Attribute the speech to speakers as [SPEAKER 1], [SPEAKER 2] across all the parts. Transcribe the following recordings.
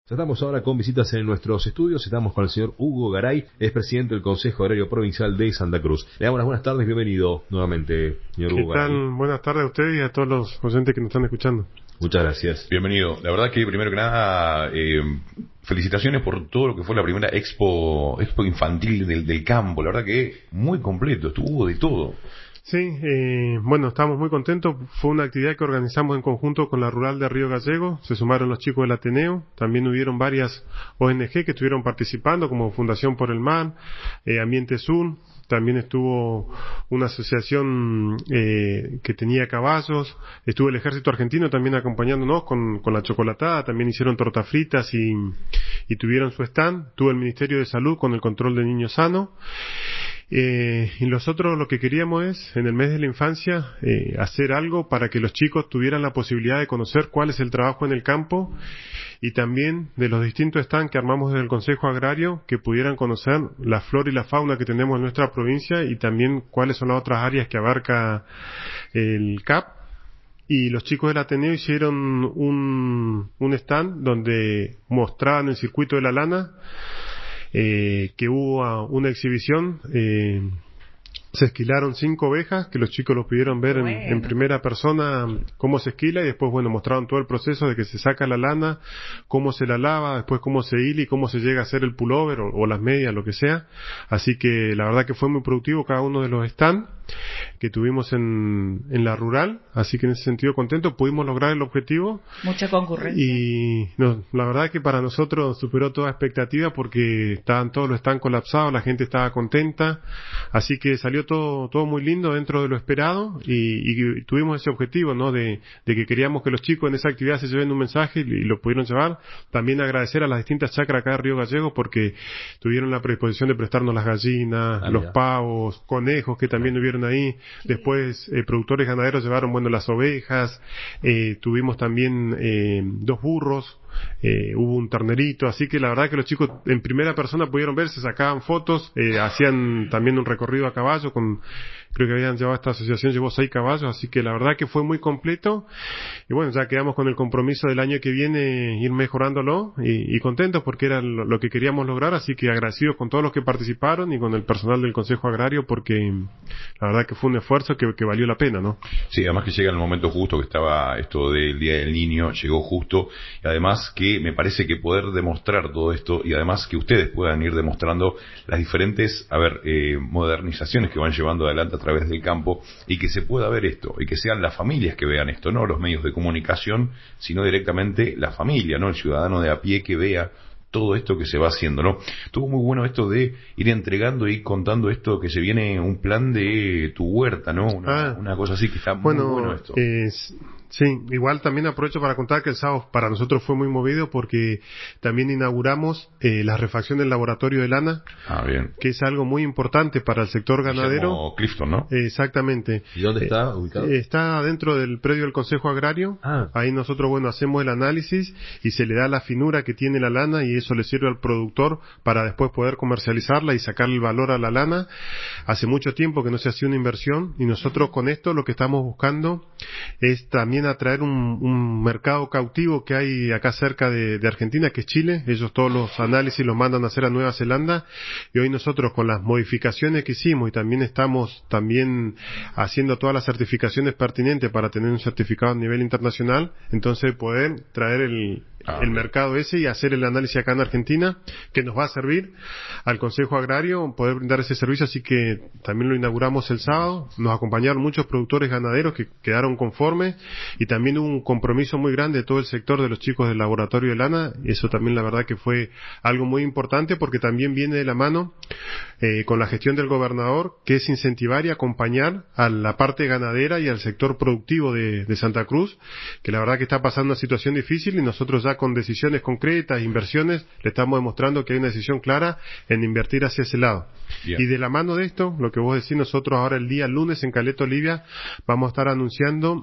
[SPEAKER 1] Estamos ahora con visitas en nuestros estudios. Estamos con el señor Hugo Garay, es presidente del Consejo Agrario Provincial de Santa Cruz. Le damos las buenas tardes, bienvenido nuevamente, señor Hugo Garay.
[SPEAKER 2] ¿Qué tal? Buenas tardes a usted y a todos los oyentes que nos están escuchando.
[SPEAKER 1] Muchas gracias.
[SPEAKER 3] Bienvenido. La verdad que primero que nada, felicitaciones por todo lo que fue la primera expo infantil del campo. La verdad que muy completo, estuvo de todo.
[SPEAKER 2] Sí, bueno, estamos muy contentos. Fue una actividad que organizamos en conjunto con la Rural de Río Gallego. Se sumaron los chicos del Ateneo. También hubieron varias ONG que estuvieron participando, como Fundación por el Mar, Ambiente Sur. También estuvo una asociación que tenía caballos. Estuvo el Ejército Argentino también acompañándonos con la chocolatada. También hicieron tortas fritas y tuvieron su stand. Tuvo el Ministerio de Salud con el control de niños sanos. Y nosotros lo que queríamos es, en el mes de la infancia, hacer algo para que los chicos tuvieran la posibilidad de conocer cuál es el trabajo en el campo y también de los distintos stands que armamos desde el Consejo Agrario, que pudieran conocer la flora y la fauna que tenemos en nuestra provincia y también cuáles son las otras áreas que abarca el CAP. Y los chicos del Ateneo hicieron un stand donde mostraban el circuito de la lana, que hubo una exhibición, se esquilaron 5 ovejas, que los chicos los pudieron ver en primera persona cómo se esquila, y después, bueno, mostraron todo el proceso de que se saca la lana, cómo se la lava, después cómo se hila y cómo se llega a hacer el pullover o las medias, lo que sea. Así que la verdad que fue muy productivo cada uno de los stands que tuvimos en la rural, así que en ese sentido contento, pudimos lograr el objetivo.
[SPEAKER 4] Mucha concurrencia.
[SPEAKER 2] Y no, la verdad que para nosotros superó toda expectativa porque estaban todos los stands colapsados, la gente estaba contenta, así que salió todo muy lindo dentro de lo esperado y tuvimos ese objetivo, ¿no? De que queríamos que los chicos en esa actividad se lleven un mensaje y lo pudieron llevar. También agradecer a las distintas chacras acá de Río Gallego porque tuvieron la predisposición de prestarnos las gallinas, los pavos, conejos que también hubieron ahí. Después productores ganaderos llevaron, bueno, las ovejas, tuvimos también 2 burros, hubo un ternerito, así que la verdad que los chicos en primera persona pudieron ver, se sacaban fotos, hacían también un recorrido a caballo creo que habían llevado, esta asociación llevó 6 caballos, así que la verdad que fue muy completo y bueno, ya quedamos con el compromiso del año que viene ir mejorándolo y contentos porque era lo que queríamos lograr, así que agradecidos con todos los que participaron y con el personal del Consejo Agrario porque la verdad que fue un esfuerzo que valió la pena, ¿no?
[SPEAKER 3] Sí, además que llega en el momento justo, que estaba esto del Día del Niño, llegó justo, y además que me parece que poder demostrar todo esto, y además que ustedes puedan ir demostrando las diferentes, modernizaciones que van llevando adelante a través del campo, y que se pueda ver esto, y que sean las familias que vean esto, no los medios de comunicación, sino directamente la familia, ¿no? El ciudadano de a pie que vea todo esto que se va haciendo, ¿no? Estuvo muy bueno esto de ir entregando y contando esto, que se viene un plan de tu huerta, ¿no? Una cosa así que está muy bueno esto.
[SPEAKER 2] Sí, igual también aprovecho para contar que el sábado para nosotros fue muy movido porque también inauguramos la refacción del laboratorio de lana,
[SPEAKER 3] bien,
[SPEAKER 2] que es algo muy importante para el sector ganadero.
[SPEAKER 3] Como Clifton, ¿no?
[SPEAKER 2] Exactamente.
[SPEAKER 1] ¿Y dónde está ubicado?
[SPEAKER 2] Está dentro del predio del Consejo Agrario. Ahí nosotros, bueno, hacemos el análisis y se le da la finura que tiene la lana y eso le sirve al productor para después poder comercializarla y sacarle el valor a la lana. Hace mucho tiempo que no se hacía una inversión y nosotros con esto lo que estamos buscando es también atraer un mercado cautivo que hay acá cerca de Argentina, que es Chile. Ellos todos los análisis los mandan a hacer a Nueva Zelanda y hoy nosotros con las modificaciones que hicimos y también estamos haciendo todas las certificaciones pertinentes para tener un certificado a nivel internacional, entonces poder traer el mercado ese y hacer el análisis acá en Argentina, que nos va a servir al Consejo Agrario poder brindar ese servicio, así que también lo inauguramos el sábado. Nos acompañaron muchos productores ganaderos que quedaron conformes y también hubo un compromiso muy grande de todo el sector de los chicos del laboratorio de lana, y eso también la verdad que fue algo muy importante porque también viene de la mano con la gestión del gobernador, que es incentivar y acompañar a la parte ganadera y al sector productivo de Santa Cruz, que la verdad que está pasando una situación difícil y nosotros ya con decisiones concretas, inversiones, le estamos demostrando que hay una decisión clara en invertir hacia ese lado. Bien. Y de la mano de esto, lo que vos decís, nosotros ahora el día lunes en Caleta Olivia vamos a estar anunciando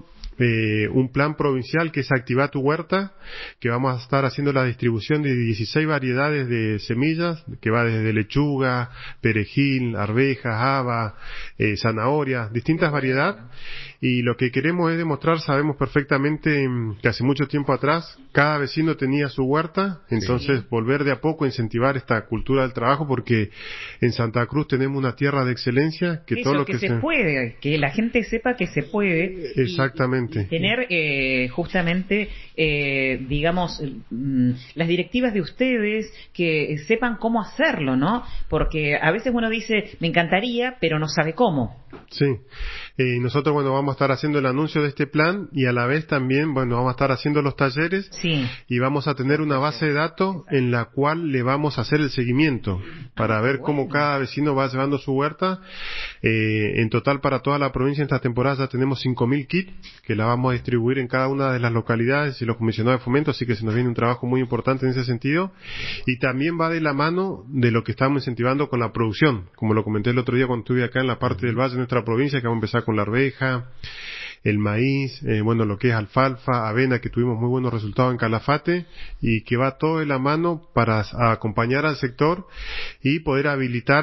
[SPEAKER 2] un plan provincial que es Activa tu Huerta, que vamos a estar haciendo la distribución de 16 variedades de semillas, que va desde lechuga, perejil, arvejas, haba, zanahorias, distintas variedades, Y lo que queremos es demostrar, sabemos perfectamente que hace mucho tiempo atrás cada vecino tenía su huerta, entonces volver de a poco a incentivar esta cultura del trabajo, porque en Santa Cruz tenemos una tierra de excelencia, que todo lo
[SPEAKER 4] que se puede, que la gente sepa que se puede.
[SPEAKER 2] Exactamente.
[SPEAKER 4] Y tener justamente, digamos, las directivas de ustedes, que sepan cómo hacerlo, ¿no? Porque a veces uno dice, me encantaría, pero no sabe cómo.
[SPEAKER 2] Sí. Nosotros, bueno, vamos a estar haciendo el anuncio de este plan y a la vez también, bueno, vamos a estar haciendo los talleres y vamos a tener una base de datos en la cual le vamos a hacer el seguimiento para ver cómo cada vecino va llevando su huerta. En total, para toda la provincia, en esta temporada ya tenemos 5.000 kits que la vamos a distribuir en cada una de las localidades y los comisionados de fomento, así que se nos viene un trabajo muy importante en ese sentido. Y también va de la mano de lo que estamos incentivando con la producción, como lo comenté el otro día cuando estuve acá en la parte del valle de nuestra provincia, que vamos a empezar con la arveja, el maíz, bueno, lo que es alfalfa, avena, que tuvimos muy buenos resultados en Calafate, y que va todo de la mano para acompañar al sector y poder habilitar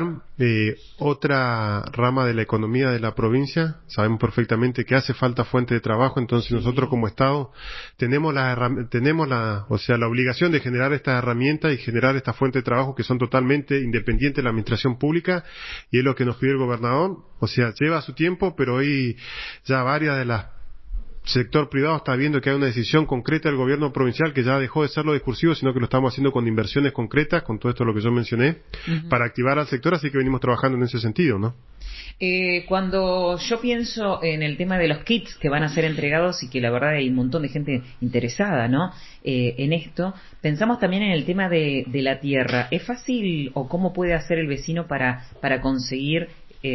[SPEAKER 2] otra rama de la economía de la provincia. Sabemos perfectamente que hace falta fuente de trabajo, entonces nosotros como Estado tenemos la obligación de generar estas herramientas y generar esta fuente de trabajo que son totalmente independientes de la administración pública, y es lo que nos pide el gobernador. O sea, lleva su tiempo, pero hoy ya varias de las sector privado está viendo que hay una decisión concreta del gobierno provincial que ya dejó de ser lo discursivo, sino que lo estamos haciendo con inversiones concretas, con todo esto lo que yo mencioné, para activar al sector, así que venimos trabajando en ese sentido, ¿no?
[SPEAKER 4] Cuando yo pienso en el tema de los kits que van a ser entregados y que la verdad hay un montón de gente interesada, ¿no? En esto, pensamos también en el tema de la tierra. ¿Es fácil o cómo puede hacer el vecino para conseguir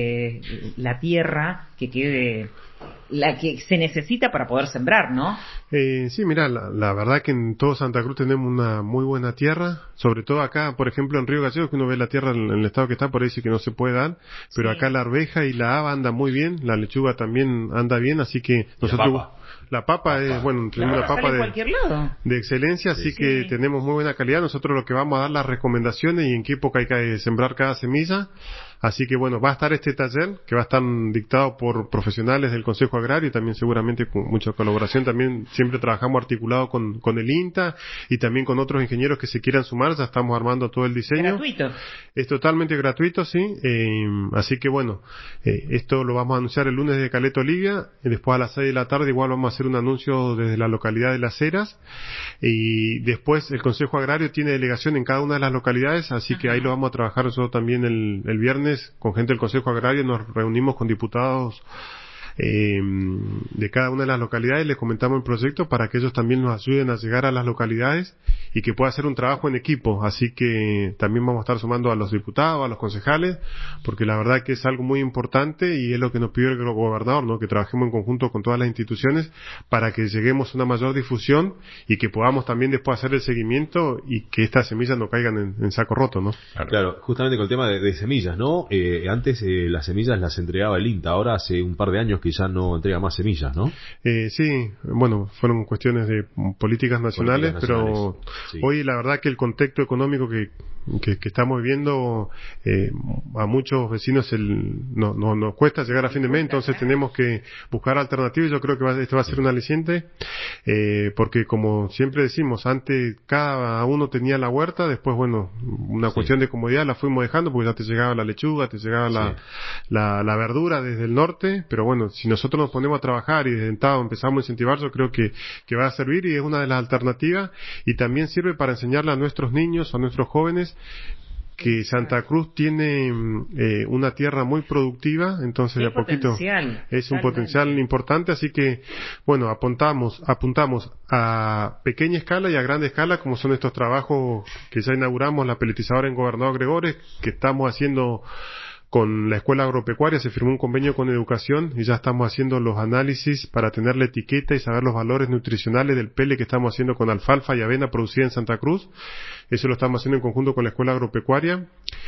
[SPEAKER 4] la tierra que quede, la que se necesita para poder sembrar, ¿no?
[SPEAKER 2] Sí, mira, la verdad que en todo Santa Cruz tenemos una muy buena tierra, sobre todo acá, por ejemplo, en Río Gallegos, que uno ve la tierra en el estado que está, por ahí sí que no se puede dar, pero acá la arveja y la haba andan muy bien, la lechuga también anda bien, así que nosotros... La papa es, bueno, tenemos una papa de excelencia, así que tenemos muy buena calidad. Nosotros lo que vamos a dar las recomendaciones y en qué época hay que sembrar cada semilla. Así que bueno, va a estar este taller que va a estar dictado por profesionales del Consejo Agrario y también seguramente con mucha colaboración. También siempre trabajamos articulado con el INTA y también con otros ingenieros que se quieran sumar. Ya estamos armando todo el diseño.
[SPEAKER 4] ¿Gratuito?
[SPEAKER 2] Es totalmente gratuito, sí. Así que bueno, esto lo vamos a anunciar el lunes de Caleta Olivia. Y después a las 6 de la tarde igual vamos a hacer un anuncio desde la localidad de Las Heras. Y después el Consejo Agrario tiene delegación en cada una de las localidades, así que ahí lo vamos a trabajar nosotros también el viernes con gente del Consejo Agrario. Nos reunimos con diputados de cada una de las localidades, les comentamos el proyecto para que ellos también nos ayuden a llegar a las localidades y que pueda hacer un trabajo en equipo. Así que también vamos a estar sumando a los diputados, a los concejales, porque la verdad que es algo muy importante y es lo que nos pidió el gobernador, ¿no? Que trabajemos en conjunto con todas las instituciones para que lleguemos a una mayor difusión y que podamos también después hacer el seguimiento y que estas semillas no caigan en saco roto, ¿no?
[SPEAKER 1] Claro, justamente con el tema de semillas, ¿no? Antes las semillas las entregaba el INTA, ahora hace un par de años que ya no entrega más semillas, ¿no?
[SPEAKER 2] Sí, bueno, fueron cuestiones de políticas nacionales, pero hoy la verdad que el contexto económico que estamos viviendo, a muchos vecinos nos cuesta llegar a fin de mes, entonces tenemos que buscar alternativas. Yo creo que esto va a ser un aliciente, porque como siempre decimos, antes cada uno tenía la huerta, después bueno, una cuestión de comodidad la fuimos dejando porque ya te llegaba la lechuga, te llegaba la verdura desde el norte, pero bueno, si nosotros nos ponemos a trabajar y desde entonces empezamos a incentivar, yo creo que va a servir y es una de las alternativas, y también sirve para enseñarle a nuestros niños, a nuestros jóvenes, que Santa Cruz tiene una tierra muy productiva, entonces de a poquito es un potencial importante, así que bueno, apuntamos a pequeña escala y a grande escala, como son estos trabajos que ya inauguramos, la peletizadora en Gobernador Gregores, que estamos haciendo con la Escuela Agropecuaria. Se firmó un convenio con Educación y ya estamos haciendo los análisis para tener la etiqueta y saber los valores nutricionales del pele que estamos haciendo con alfalfa y avena producida en Santa Cruz. Eso lo estamos haciendo en conjunto con la Escuela Agropecuaria.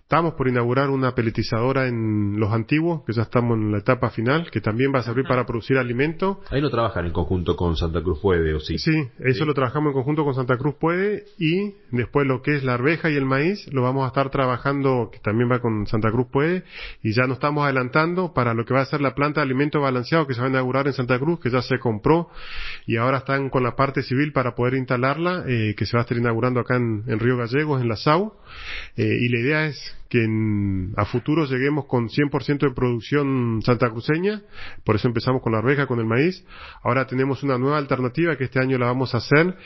[SPEAKER 2] Estamos por inaugurar una peletizadora en Los Antiguos, que ya estamos en la etapa final, que también va a servir para producir alimento.
[SPEAKER 1] Ahí lo trabajan en conjunto con Santa Cruz Puede, ¿o sí?
[SPEAKER 2] Sí, eso lo trabajamos en conjunto con Santa Cruz Puede, y después lo que es la arveja y el maíz lo vamos a estar trabajando, que también va con Santa Cruz Puede, y ya nos estamos adelantando para lo que va a ser la planta de alimento balanceado que se va a inaugurar en Santa Cruz, que ya se compró, y ahora están con la parte civil para poder instalarla, que se va a estar inaugurando acá en Río Gallegos, en la SAU, y la idea es que a futuro lleguemos con 100% de producción santacruceña, por eso empezamos con la arveja, con el maíz. Ahora tenemos una nueva alternativa que este año la vamos a hacer,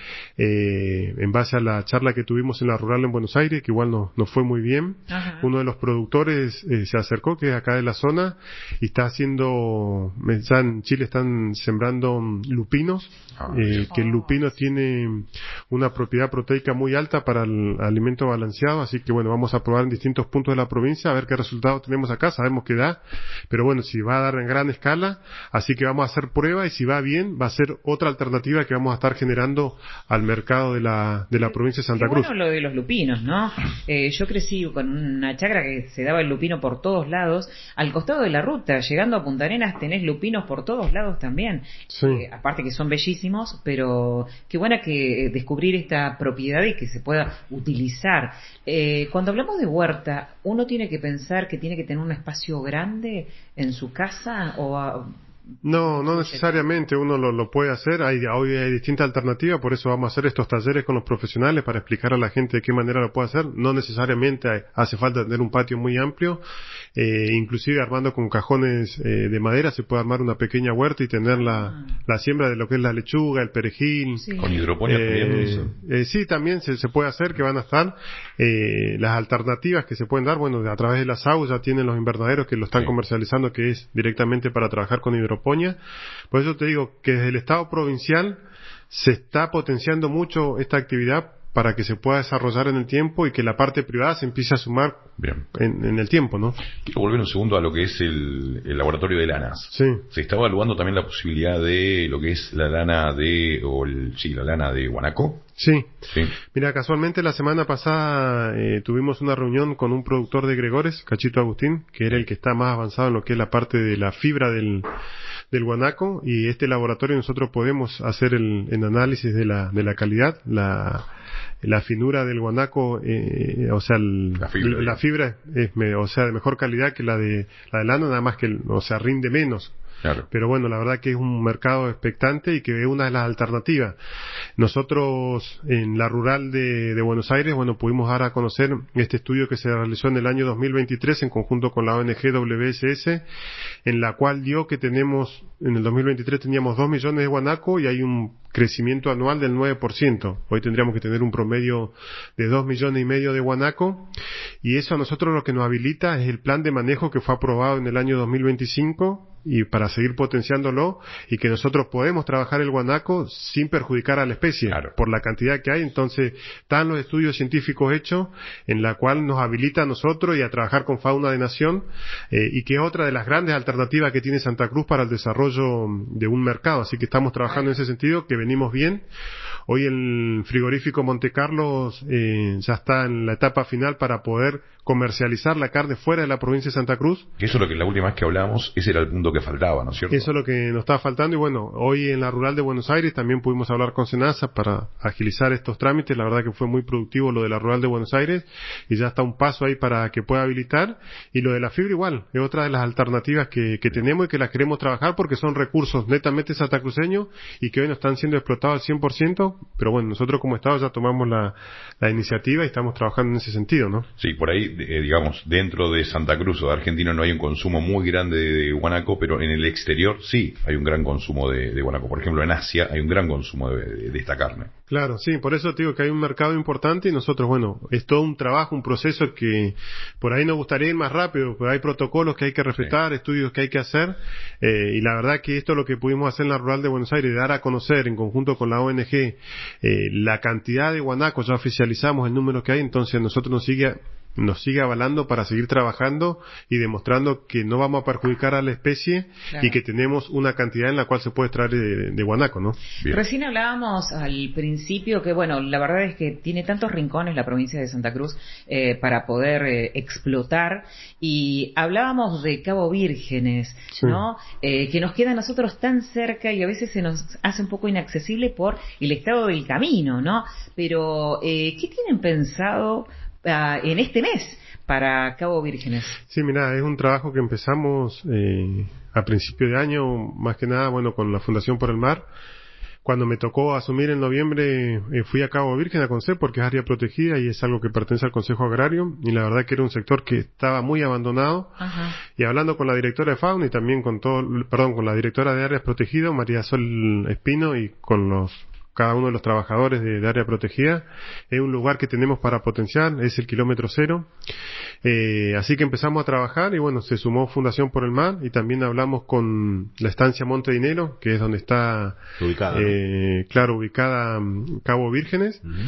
[SPEAKER 2] en base a la charla que tuvimos en la rural en Buenos Aires, que igual nos fue muy bien. Ajá. Uno de los productores se acercó, que es acá de la zona, y está haciendo, ya en Chile están sembrando lupinos, que el lupino tiene una propiedad proteica muy alta para el alimento balanceado, así que bueno, vamos a probar en distintos puntos de la provincia a ver qué resultados tenemos acá. Sabemos que da, pero bueno, si va a dar en gran escala, así que vamos a hacer prueba, y si va bien, va a ser otra alternativa que vamos a estar generando al mercado de la provincia de Santa Cruz.
[SPEAKER 4] Bueno, lo de los lupinos, ¿no? Yo crecí con una chacra que se daba el lupino por todos lados. Al costado de la ruta, llegando a Punta Arenas, tenés lupinos por todos lados también. Sí. Aparte que son bellísimos, pero qué buena que descubrir esta propiedad y que se pueda utilizar. Cuando hablamos de huerta, ¿uno tiene que pensar que tiene que tener un espacio grande en su casa o
[SPEAKER 2] No necesariamente uno lo puede hacer. Hoy hay distintas alternativas, por eso vamos a hacer estos talleres con los profesionales para explicar a la gente de qué manera lo puede hacer. No necesariamente hace falta tener un patio muy amplio, inclusive armando con cajones de madera se puede armar una pequeña huerta y tener la siembra de lo que es la lechuga, el perejil.
[SPEAKER 3] Sí. Con hidroponía también.
[SPEAKER 2] Sí, también se puede hacer, que van a estar las alternativas que se pueden dar. Bueno, a través de las SAU ya tienen los invernaderos que lo están comercializando, que es directamente para trabajar con hidroponía. Por eso te digo que desde el Estado provincial se está potenciando mucho esta actividad para que se pueda desarrollar en el tiempo y que la parte privada se empiece a sumar en el tiempo, ¿no?
[SPEAKER 3] Quiero volver un segundo a lo que es el laboratorio de lanas.
[SPEAKER 2] Sí.
[SPEAKER 3] Se está evaluando también la posibilidad de lo que es la lana la lana de guanaco.
[SPEAKER 2] Sí. Mira, casualmente la semana pasada tuvimos una reunión con un productor de Gregores, Cachito Agustín, que era el que está más avanzado en lo que es la parte de la fibra del guanaco, y este laboratorio nosotros podemos hacer el análisis de la calidad, la finura del guanaco, la fibra es de mejor calidad que la de lana, nada más que rinde menos.
[SPEAKER 3] Claro.
[SPEAKER 2] Pero bueno, la verdad que es un mercado expectante y que es una de las alternativas. Nosotros en la rural de Buenos Aires, pudimos dar a conocer este estudio que se realizó en el año 2023 en conjunto con la ONG WSS, en la cual dio que en el 2023 teníamos 2 millones de guanaco y hay un crecimiento anual del 9%. Hoy tendríamos que tener un promedio de 2,5 millones de guanaco, y eso a nosotros lo que nos habilita es el plan de manejo que fue aprobado en el año 2025, y para seguir potenciándolo, y que nosotros podemos trabajar el guanaco sin perjudicar a la especie, por la cantidad que hay. Entonces están los estudios científicos hechos, en la cual nos habilita a nosotros y a trabajar con fauna de nación, y que es otra de las grandes alternativas que tiene Santa Cruz para el desarrollo de un mercado. Así que estamos trabajando en ese sentido, que venimos bien. Hoy el frigorífico Monte Carlos ya está en la etapa final para poder comercializar la carne fuera de la provincia de Santa Cruz.
[SPEAKER 3] Que eso es lo que la última vez que hablamos, ese era el punto que faltaba, ¿no es cierto?
[SPEAKER 2] Eso es lo que nos estaba faltando, y hoy en la rural de Buenos Aires también pudimos hablar con Senasa para agilizar estos trámites. La verdad que fue muy productivo lo de la rural de Buenos Aires, y ya está un paso ahí para que pueda habilitar. Y lo de la fibra igual, es otra de las alternativas que tenemos y que las queremos trabajar, porque son recursos netamente santacruceños y que hoy no están siendo explotados al 100%, pero nosotros como Estado ya tomamos la iniciativa y estamos trabajando en ese sentido, ¿no?
[SPEAKER 3] Sí, por ahí, digamos, dentro de Santa Cruz o de Argentina no hay un consumo muy grande de guanaco, pero en el exterior sí hay un gran consumo de guanaco. Por ejemplo, en Asia hay un gran consumo de esta carne.
[SPEAKER 2] Claro, sí, por eso te digo que hay un mercado importante, y nosotros, es todo un trabajo, un proceso que por ahí nos gustaría ir más rápido, pero hay protocolos que hay que respetar, estudios que hay que hacer, y la verdad que esto es lo que pudimos hacer en la rural de Buenos Aires, dar a conocer en conjunto con la ONG la cantidad de guanacos. Ya oficializamos el número que hay, entonces nosotros nos sigue nos sigue avalando para seguir trabajando y demostrando que no vamos a perjudicar a la especie, claro, y que tenemos una cantidad en la cual se puede extraer de guanaco, ¿no?
[SPEAKER 4] Bien. Recién hablábamos al principio que, bueno, la verdad es que tiene tantos rincones la provincia de Santa Cruz para poder explotar, y hablábamos de Cabo Vírgenes, sí, ¿no? Que nos queda a nosotros tan cerca y a veces se nos hace un poco inaccesible por el estado del camino, ¿no? Pero, ¿qué tienen pensado en este mes para Cabo Vírgenes?
[SPEAKER 2] Sí, mira, es un trabajo que empezamos a principio de año, más que nada, bueno, con la Fundación por el Mar. Cuando me tocó asumir en noviembre, fui a Cabo Vírgenes a conocer porque es área protegida y es algo que pertenece al Consejo Agrario, y la verdad que era un sector que estaba muy abandonado. Ajá. Y hablando con la directora de fauna y también con la directora de áreas protegidas, María Sol Espino, y con cada uno de los trabajadores de área protegida, es un lugar que tenemos para potenciar, es el kilómetro cero. Así que empezamos a trabajar y bueno, se sumó Fundación por el Mar y también hablamos con la estancia Monte Dinero, que es donde está ubicada, ¿no? Claro, ubicada Cabo Vírgenes. Uh-huh.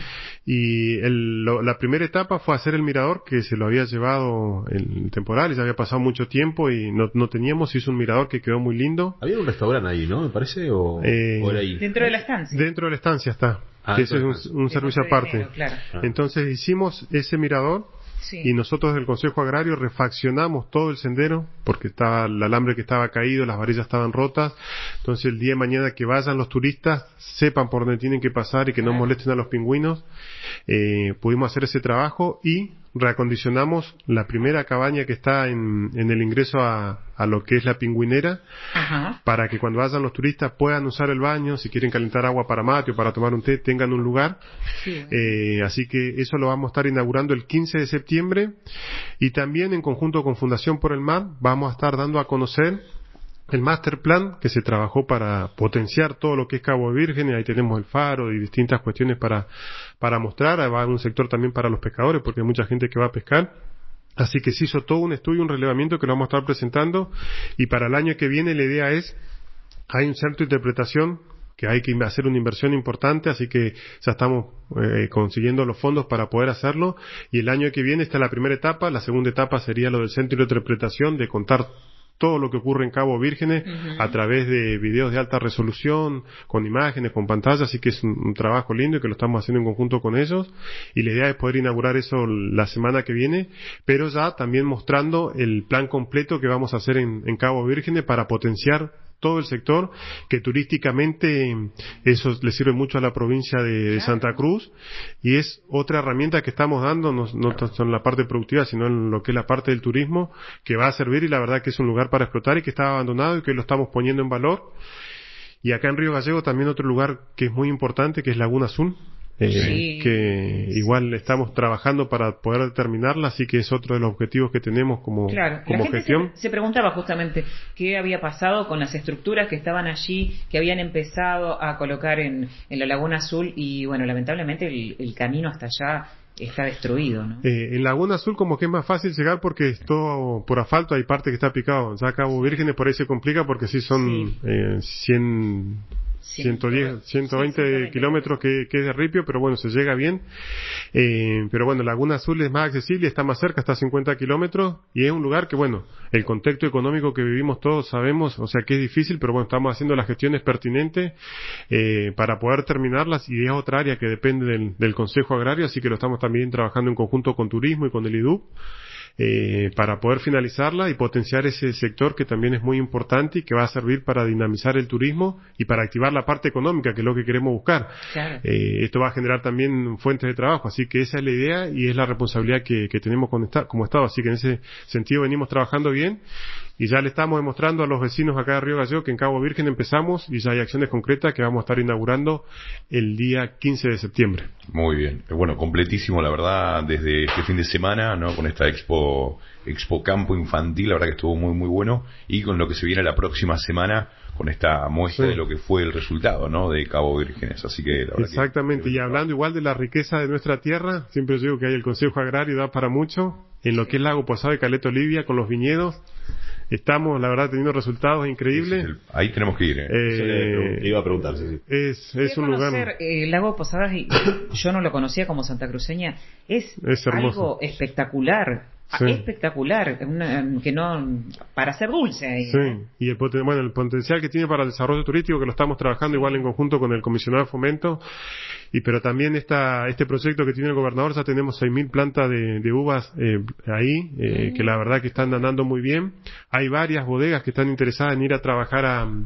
[SPEAKER 2] Y la primera etapa fue hacer el mirador, que se lo había llevado el temporal y ya había pasado mucho tiempo y no teníamos, hizo un mirador que quedó muy lindo.
[SPEAKER 1] Había un restaurante ahí, ¿no? Me parece, o era ahí.
[SPEAKER 4] Dentro de la estancia.
[SPEAKER 2] Dentro de la estancia está. Que ese es un servicio aparte. Dinero, claro. Entonces hicimos ese mirador. Sí. Y nosotros del Consejo Agrario refaccionamos todo el sendero porque estaba el alambre que estaba caído, las varillas estaban rotas. Entonces el día de mañana que vayan los turistas sepan por dónde tienen que pasar y que no molesten a los pingüinos. Pudimos hacer ese trabajo y reacondicionamos la primera cabaña que está en el ingreso a lo que es la pingüinera. Ajá. Para que cuando vayan los turistas puedan usar el baño, si quieren calentar agua para mate o para tomar un té, tengan un lugar. Sí. Así que eso lo vamos a estar inaugurando el 15 de septiembre y también en conjunto con Fundación por el Mar vamos a estar dando a conocer el master plan que se trabajó para potenciar todo lo que es Cabo Vírgenes. Ahí tenemos el faro y distintas cuestiones para mostrar. Va a haber un sector también para los pescadores porque hay mucha gente que va a pescar. Así que se hizo todo un estudio, un relevamiento que lo vamos a estar presentando, y para el año que viene la idea es, hay un centro de interpretación que hay que hacer una inversión importante, así que ya estamos consiguiendo los fondos para poder hacerlo, y el año que viene está la primera etapa. La segunda etapa sería lo del centro de interpretación, de contar todo lo que ocurre en Cabo Vírgenes, uh-huh, a través de videos de alta resolución, con imágenes, con pantallas, así que es un trabajo lindo y que lo estamos haciendo en conjunto con ellos, y la idea es poder inaugurar eso la semana que viene, pero ya también mostrando el plan completo que vamos a hacer en Cabo Vírgenes para potenciar todo el sector, que turísticamente eso le sirve mucho a la provincia de Santa Cruz, y es otra herramienta que estamos dando, no solo en la parte productiva, sino en lo que es la parte del turismo, que va a servir, y la verdad que es un lugar para explotar y que estaba abandonado y que lo estamos poniendo en valor. Y acá en Río Gallego también otro lugar que es muy importante, que es Laguna Azul, sí, que igual estamos trabajando para poder determinarla, así que es otro de los objetivos que tenemos como gestión.
[SPEAKER 4] Se preguntaba justamente qué había pasado con las estructuras que estaban allí, que habían empezado a colocar en la Laguna Azul, y bueno, lamentablemente el camino hasta allá está destruido, ¿no?
[SPEAKER 2] En Laguna Azul como que es más fácil llegar porque es todo por asfalto, hay parte que está picado. Ya Cabo Vírgenes por ahí se complica porque sí son 120 kilómetros que es de ripio, pero bueno, se llega bien. Pero bueno, Laguna Azul es más accesible, está más cerca, está a 50 kilómetros, y es un lugar que, bueno, el contexto económico que vivimos todos sabemos, o sea que es difícil, pero bueno, estamos haciendo las gestiones pertinentes para poder terminarlas, y es otra área que depende del Consejo Agrario, así que lo estamos también trabajando en conjunto con Turismo y con el IDUB. Para poder finalizarla y potenciar ese sector que también es muy importante y que va a servir para dinamizar el turismo y para activar la parte económica, que es lo que queremos buscar. Claro. Esto va a generar también fuentes de trabajo, así que esa es la idea y es la responsabilidad que tenemos como Estado, así que en ese sentido venimos trabajando bien, y ya le estamos demostrando a los vecinos acá de Río Gallego que en Cabo Virgen empezamos y ya hay acciones concretas que vamos a estar inaugurando el día 15 de septiembre.
[SPEAKER 3] Muy bien, bueno, completísimo la verdad desde este fin de semana, ¿no? Con esta Expo Campo Infantil, la verdad que estuvo muy muy bueno, y con lo que se viene la próxima semana con esta muestra de lo que fue el resultado, ¿no? De Cabo Vírgenes, así que la verdad
[SPEAKER 2] exactamente, y hablando igual de la riqueza de nuestra tierra, siempre digo que hay el Consejo Agrario da para mucho, en lo que es Lago Posado y Caleta Olivia con los viñedos. estamos, la verdad, teniendo resultados increíbles.
[SPEAKER 3] Ahí tenemos que ir.
[SPEAKER 1] Le iba a preguntar, sí.
[SPEAKER 2] Es un lugar.
[SPEAKER 4] El lago Posadas, y yo no lo conocía como santacruceña, es algo espectacular. Sí. Espectacular, que no para hacer dulce ahí.
[SPEAKER 2] Sí, y el potencial que tiene para el desarrollo turístico, que lo estamos trabajando igual en conjunto con el comisionado de fomento, pero también este proyecto que tiene el gobernador, ya tenemos 6.000 plantas de uvas ahí, que la verdad que están andando muy bien. Hay varias bodegas que están interesadas en ir a trabajar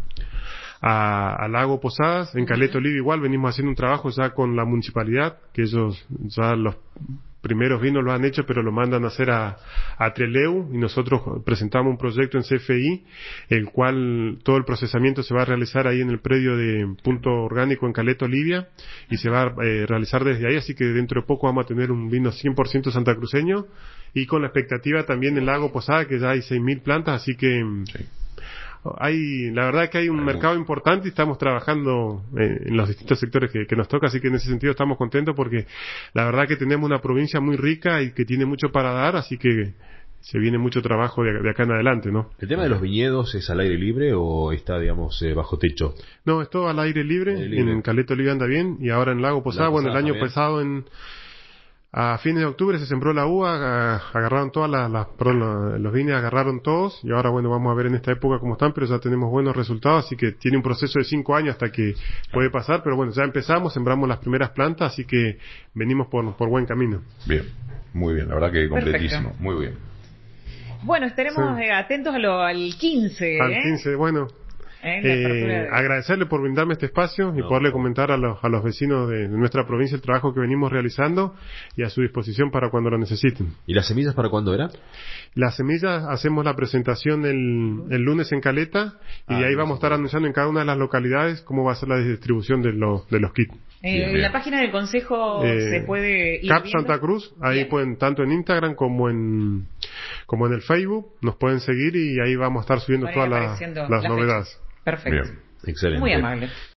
[SPEAKER 2] a Lago Posadas. En Caleta Olivia igual venimos haciendo un trabajo ya con la municipalidad, que ellos ya los primeros vinos lo han hecho, pero lo mandan a hacer a Trelew, y nosotros presentamos un proyecto en CFI, el cual todo el procesamiento se va a realizar ahí en el predio de Punto Orgánico en Caleta Olivia, y se va a realizar desde ahí, así que dentro de poco vamos a tener un vino 100% santacruceño, y con la expectativa también en Lago Posada, que ya hay 6.000 plantas, así que sí. La verdad que hay un mercado importante y estamos trabajando en los distintos sectores que nos toca, así que en ese sentido estamos contentos porque la verdad que tenemos una provincia muy rica y que tiene mucho para dar, así que se viene mucho trabajo de acá en adelante, ¿no?
[SPEAKER 1] ¿El tema de los viñedos es al aire libre o está, digamos, bajo techo?
[SPEAKER 2] No, es todo al aire libre. En Caleta Olivia anda bien, y ahora en Lago Posada, bueno, el año pasado a fines de octubre se sembró la uva, agarraron todas los vines agarraron todos, y ahora bueno, vamos a ver en esta época cómo están, pero ya tenemos buenos resultados, así que tiene un proceso de 5 años hasta que puede pasar, pero bueno, ya empezamos, sembramos las primeras plantas, así que venimos por buen camino.
[SPEAKER 3] Bien, muy bien, la verdad que completísimo. Perfecto. Muy bien.
[SPEAKER 4] Bueno, estaremos atentos al 15.
[SPEAKER 2] Al 15, bueno. Agradecerle por brindarme este espacio y poderle comentar a los vecinos de nuestra provincia el trabajo que venimos realizando, y a su disposición para cuando lo necesiten.
[SPEAKER 1] ¿Y las semillas para cuándo era?
[SPEAKER 2] Las semillas hacemos la presentación el lunes en Caleta, y de ahí vamos a estar anunciando en cada una de las localidades cómo va a ser la distribución de los kits.
[SPEAKER 4] En la página del consejo se puede ir
[SPEAKER 2] Cap
[SPEAKER 4] viendo.
[SPEAKER 2] Santa Cruz, ahí pueden, tanto en Instagram como en el Facebook, nos pueden seguir, y ahí vamos a estar subiendo todas las novedades.
[SPEAKER 4] Perfecto.
[SPEAKER 1] Bien, excelente.
[SPEAKER 4] Muy amable.